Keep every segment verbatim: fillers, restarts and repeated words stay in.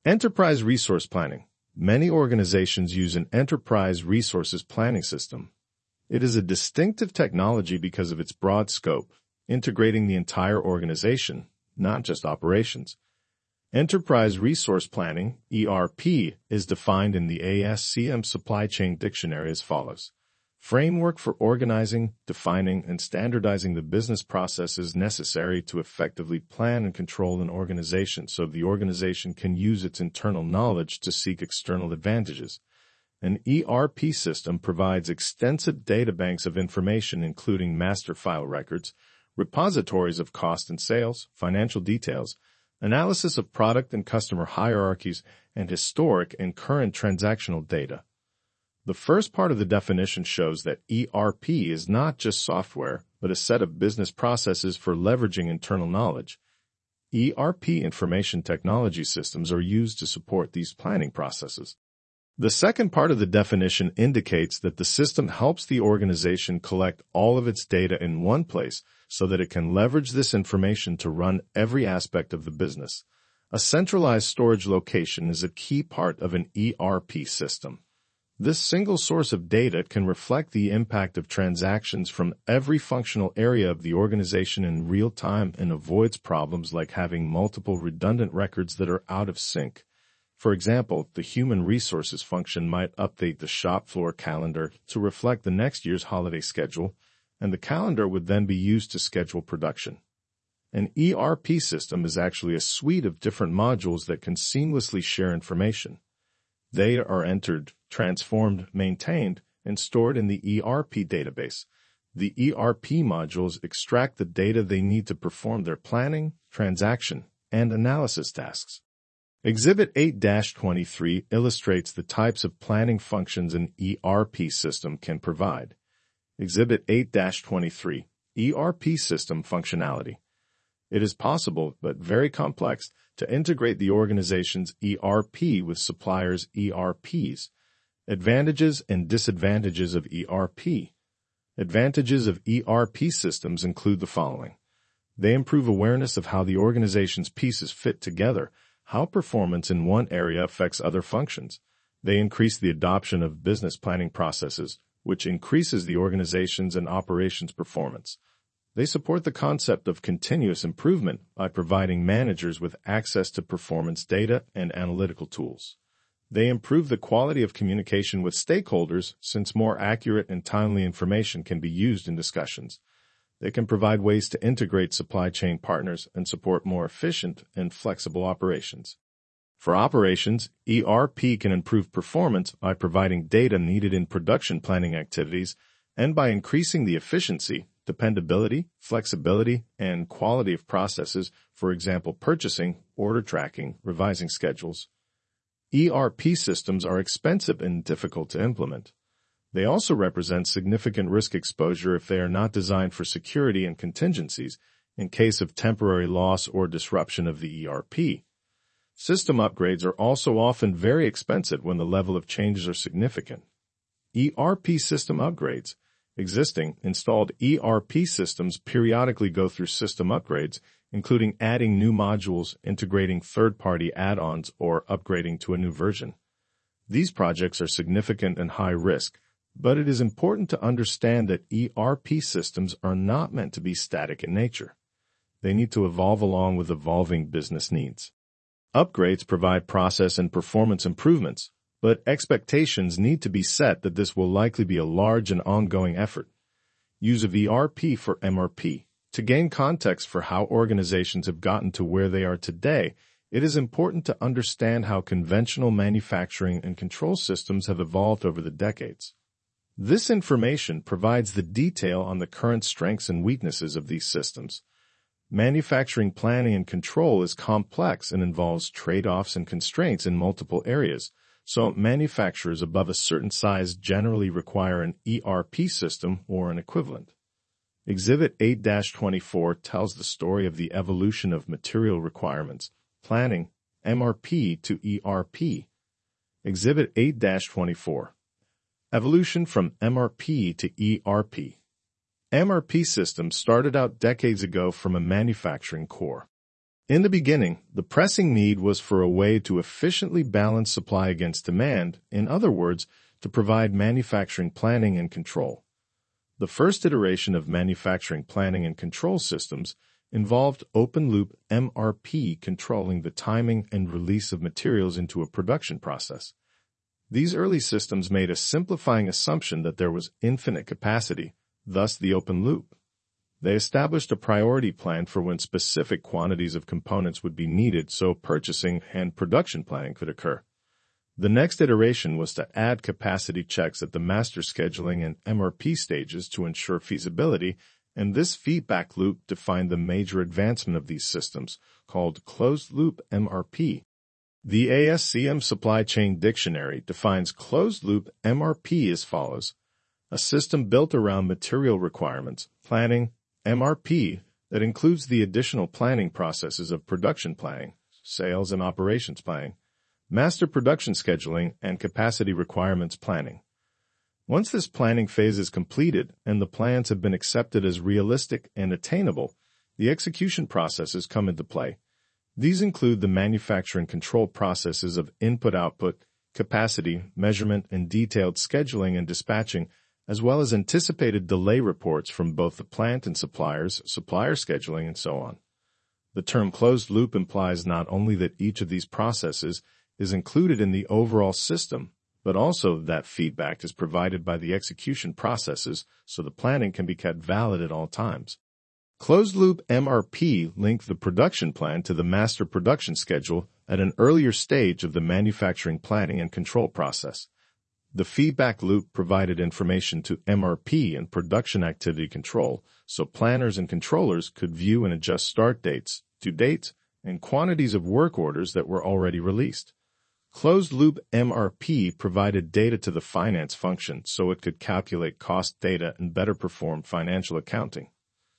Enterprise Resource Planning. Many organizations use an enterprise resources planning system. It is a distinctive technology because of its broad scope, integrating the entire organization, not just operations. Enterprise Resource Planning, E R P, is defined in the A S C M Supply Chain Dictionary as follows. Framework for organizing, defining, and standardizing the business processes necessary to effectively plan and control an organization so the organization can use its internal knowledge to seek external advantages. An E R P system provides extensive databanks of information including master file records, repositories of cost and sales, financial details, analysis of product and customer hierarchies, and historic and current transactional data. The first part of the definition shows that E R P is not just software, but a set of business processes for leveraging internal knowledge. E R P information technology systems are used to support these planning processes. The second part of the definition indicates that the system helps the organization collect all of its data in one place so that it can leverage this information to run every aspect of the business. A centralized storage location is a key part of an E R P system. This single source of data can reflect the impact of transactions from every functional area of the organization in real time and avoids problems like having multiple redundant records that are out of sync. For example, the human resources function might update the shop floor calendar to reflect the next year's holiday schedule, and the calendar would then be used to schedule production. An E R P system is actually a suite of different modules that can seamlessly share information. They are entered, transformed, maintained, and stored in the E R P database. The E R P modules extract the data they need to perform their planning, transaction, and analysis tasks. Exhibit eight dash twenty-three illustrates the types of planning functions an E R P system can provide. Exhibit eight dash twenty-three, E R P system functionality. It is possible, but very complex, to integrate the organization's E R P with suppliers' E R Ps. Advantages and disadvantages of E R P. Advantages of E R P systems include the following. They improve awareness of how the organization's pieces fit together, how performance in one area affects other functions. They increase the adoption of business planning processes, which increases the organization's and operations performance. They support the concept of continuous improvement by providing managers with access to performance data and analytical tools. They improve the quality of communication with stakeholders since more accurate and timely information can be used in discussions. They can provide ways to integrate supply chain partners and support more efficient and flexible operations. For operations, E R P can improve performance by providing data needed in production planning activities and by increasing the efficiency, dependability, flexibility, and quality of processes, for example, purchasing, order tracking, revising schedules. E R P systems are expensive and difficult to implement. They also represent significant risk exposure if they are not designed for security and contingencies in case of temporary loss or disruption of the E R P. System upgrades are also often very expensive when the level of changes are significant. E R P system upgrades. Existing, installed E R P systems periodically go through system upgrades, including adding new modules, integrating third-party add-ons, or upgrading to a new version. These projects are significant and high risk, but it is important to understand that E R P systems are not meant to be static in nature. They need to evolve along with evolving business needs. Upgrades provide process and performance improvements, but expectations need to be set that this will likely be a large and ongoing effort. Use of E R P for M R P. To gain context for how organizations have gotten to where they are today, it is important to understand how conventional manufacturing and control systems have evolved over the decades. This information provides the detail on the current strengths and weaknesses of these systems. Manufacturing planning and control is complex and involves trade-offs and constraints in multiple areas, so manufacturers above a certain size generally require an E R P system or an equivalent. Exhibit eight dash twenty-four tells the story of the evolution of material requirements, planning, M R P to E R P. Exhibit eight dash twenty-four. Evolution from M R P to E R P. M R P systems started out decades ago from a manufacturing core. In the beginning, the pressing need was for a way to efficiently balance supply against demand, in other words, to provide manufacturing planning and control. The first iteration of manufacturing planning and control systems involved open-loop M R P controlling the timing and release of materials into a production process. These early systems made a simplifying assumption that there was infinite capacity, thus the open loop. They established a priority plan for when specific quantities of components would be needed so purchasing and production planning could occur. The next iteration was to add capacity checks at the master scheduling and M R P stages to ensure feasibility, and this feedback loop defined the major advancement of these systems, called closed-loop M R P. The A S C M Supply Chain Dictionary defines closed-loop M R P as follows: a system built around material requirements, planning, M R P, that includes the additional planning processes of production planning, sales and operations planning, master production scheduling, and capacity requirements planning. Once this planning phase is completed and the plans have been accepted as realistic and attainable, the execution processes come into play. These include the manufacturing control processes of input-output, capacity, measurement, and detailed scheduling and dispatching, as well as anticipated delay reports from both the plant and suppliers, supplier scheduling, and so on. The term closed loop implies not only that each of these processes is included in the overall system, but also that feedback is provided by the execution processes so the planning can be kept valid at all times. Closed-loop M R P linked the production plan to the master production schedule at an earlier stage of the manufacturing planning and control process. The feedback loop provided information to M R P and production activity control, so planners and controllers could view and adjust start dates, due dates, and quantities of work orders that were already released. Closed-loop M R P provided data to the finance function so it could calculate cost data and better perform financial accounting.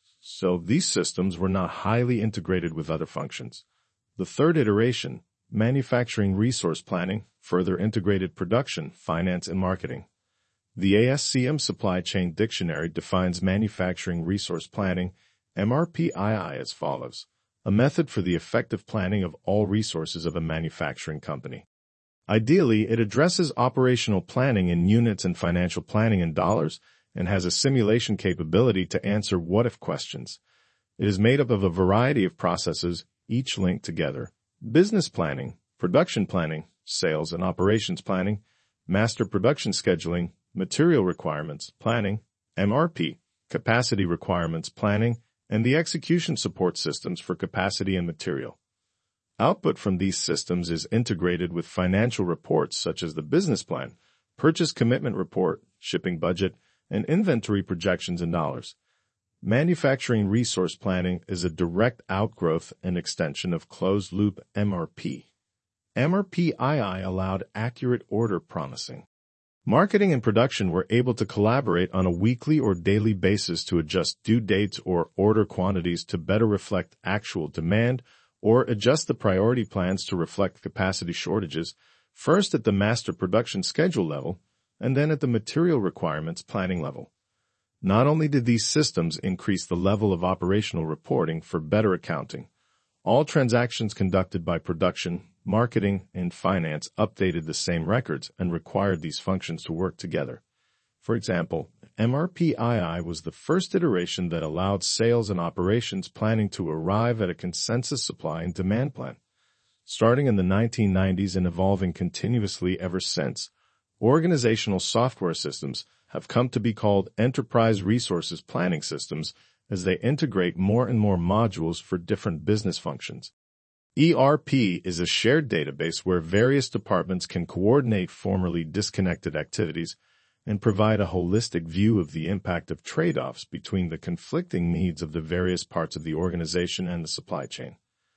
So these systems were not highly integrated with other functions. The third iteration, manufacturing resource planning, further integrated production, finance, and marketing. The A S C M Supply Chain Dictionary defines manufacturing resource planning, M R P I I, as follows: a method for the effective planning of all resources of a manufacturing company. Ideally, it addresses operational planning in units and financial planning in dollars and has a simulation capability to answer what-if questions. It is made up of a variety of processes, each linked together: business planning, production planning, sales and operations planning, master production scheduling, material requirements planning, M R P, capacity requirements planning, and the execution support systems for capacity and material. Output from these systems is integrated with financial reports such as the business plan, purchase commitment report, shipping budget, and inventory projections in dollars. Manufacturing resource planning is a direct outgrowth and extension of closed-loop M R P. M R P I I allowed accurate order promising. Marketing and production were able to collaborate on a weekly or daily basis to adjust due dates or order quantities to better reflect actual demand, or adjust the priority plans to reflect capacity shortages, first at the master production schedule level, and then at the material requirements planning level. Not only did these systems increase the level of operational reporting for better accounting, all transactions conducted by production, marketing, and finance updated the same records and required these functions to work together. For example, M R P I I was the first iteration that allowed sales and operations planning to arrive at a consensus supply and demand plan. Starting in the nineteen nineties and evolving continuously ever since, organizational software systems have come to be called enterprise resources planning systems as they integrate more and more modules for different business functions. E R P is a shared database where various departments can coordinate formerly disconnected activities and provide a holistic view of the impact of trade-offs between the conflicting needs of the various parts of the organization and the supply chain.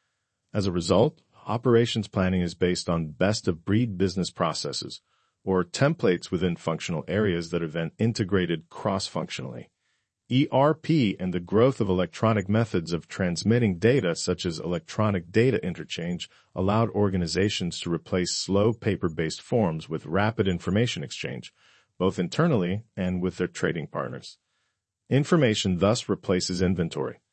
As a result, operations planning is based on best-of-breed business processes, or templates within functional areas that are then integrated cross-functionally. E R P and the growth of electronic methods of transmitting data such as electronic data interchange allowed organizations to replace slow paper-based forms with rapid information exchange, both internally and with their trading partners. Information thus replaces inventory.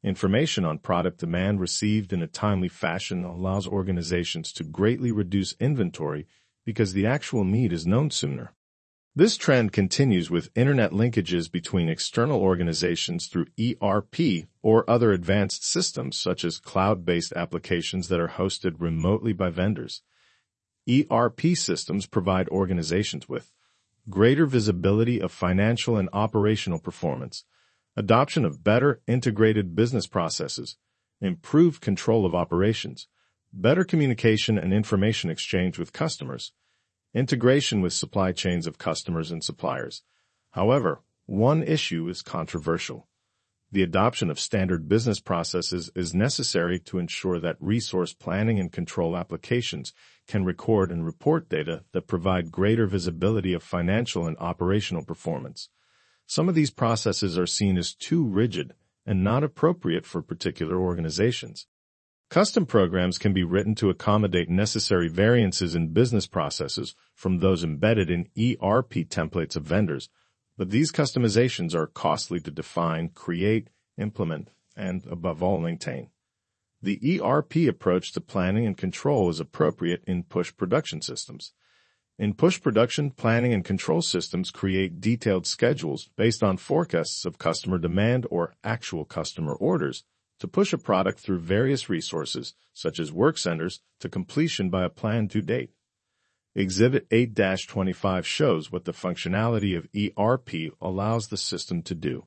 Information on product demand received in a timely fashion allows organizations to greatly reduce inventory because the actual need is known sooner. This trend continues with internet linkages between external organizations through E R P or other advanced systems such as cloud-based applications that are hosted remotely by vendors. E R P systems provide organizations with greater visibility of financial and operational performance, adoption of better integrated business processes, improved control of operations, better communication and information exchange with customers, integration with supply chains of customers and suppliers. However, one issue is controversial. The adoption of standard business processes is necessary to ensure that resource planning and control applications can record and report data that provide greater visibility of financial and operational performance. Some of these processes are seen as too rigid and not appropriate for particular organizations. Custom programs can be written to accommodate necessary variances in business processes from those embedded in E R P templates of vendors, but these customizations are costly to define, create, implement, and, above all, maintain. The E R P approach to planning and control is appropriate in push production systems. In push production, planning and control systems create detailed schedules based on forecasts of customer demand or actual customer orders to push a product through various resources, such as work centers, to completion by a planned due date. Exhibit eight dash twenty-five shows what the functionality of E R P allows the system to do.